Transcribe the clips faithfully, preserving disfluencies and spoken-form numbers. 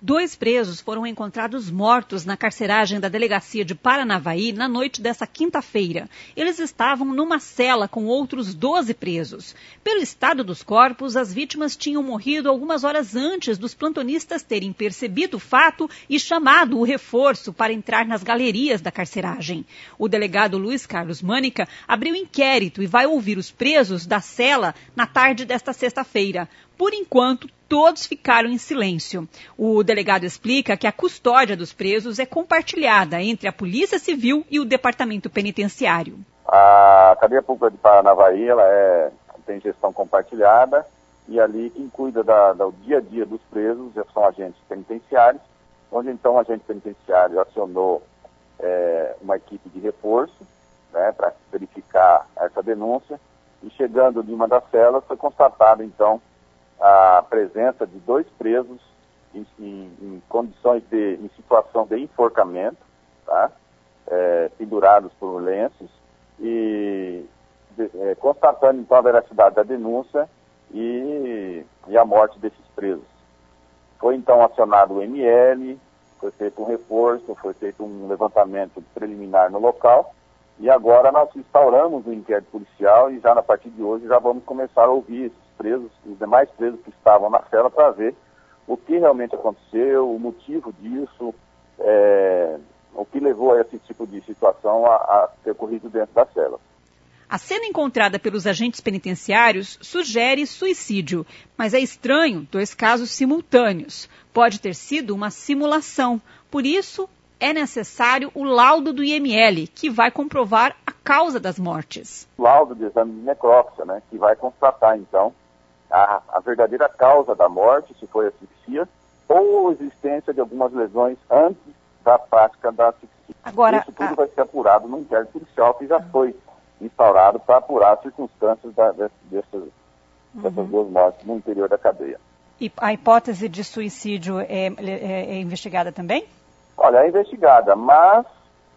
Dois presos foram encontrados mortos na carceragem da delegacia de Paranavaí na noite desta quinta-feira. Eles estavam numa cela com outros doze presos. Pelo estado dos corpos, as vítimas tinham morrido algumas horas antes dos plantonistas terem percebido o fato e chamado o reforço para entrar nas galerias da carceragem. O delegado Luiz Carlos Mânica abriu inquérito e vai ouvir os presos da cela na tarde desta sexta-feira. Por enquanto, todos ficaram em silêncio. O delegado explica que a custódia dos presos é compartilhada entre a Polícia Civil e o Departamento Penitenciário. A cadeia pública de Paranavaí, ela é, tem gestão compartilhada e ali quem cuida da, do dia a dia dos presos são agentes penitenciários, onde então o agente penitenciário acionou é, uma equipe de reforço, né, para verificar essa denúncia, e chegando em uma das celas foi constatado então a presença de dois presos em, em, em condições de, em situação de enforcamento, tá? É, pendurados por lenços, e de, é, constatando então a veracidade da denúncia e, e a morte desses presos. Foi então acionado o M L, foi feito um reforço, foi feito um levantamento preliminar no local, e agora nós instauramos o inquérito policial e já na partir de hoje já vamos começar a ouvir esses presos, os demais presos que estavam na cela, para ver o que realmente aconteceu, o motivo disso, é, o que levou a esse tipo de situação a, a ter ocorrido dentro da cela. A cena encontrada pelos agentes penitenciários sugere suicídio, mas é estranho dois casos simultâneos. Pode ter sido uma simulação. Por isso, é necessário o laudo do I M L, que vai comprovar a causa das mortes. O laudo de exame de necrópsia, né, que vai constatar, então, a, a verdadeira causa da morte, se foi asfixia, ou existência de algumas lesões antes da prática da asfixia. Agora, Isso tudo a... vai ser apurado num inquérito policial que já foi instaurado para apurar as circunstâncias da, de, dessas, uhum. dessas duas mortes no interior da cadeia. E a hipótese de suicídio é, é, é investigada também? Olha, é investigada, mas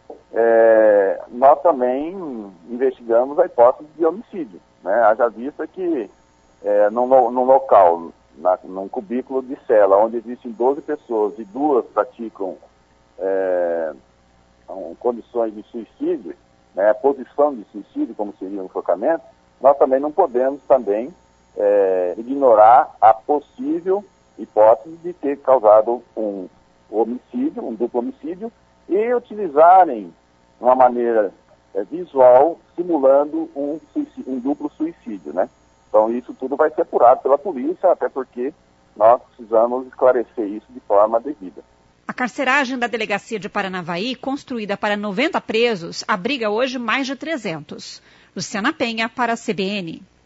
é, nós também investigamos a hipótese de homicídio, né? Haja vista que é, num, num local, na, num cubículo de cela, onde existem doze pessoas e duas praticam é, um, condições de suicídio, né, a posição de suicídio, como seria o enforcamento, nós também não podemos também é, ignorar a possível hipótese de ter causado um homicídio, um duplo homicídio, e utilizarem uma maneira é, visual, simulando um, suicídio, um duplo suicídio, né? Então isso tudo vai ser apurado pela polícia, até porque nós precisamos esclarecer isso de forma devida. A carceragem da delegacia de Paranavaí, construída para noventa presos, abriga hoje mais de trezentos. Luciana Penha, para a C B N.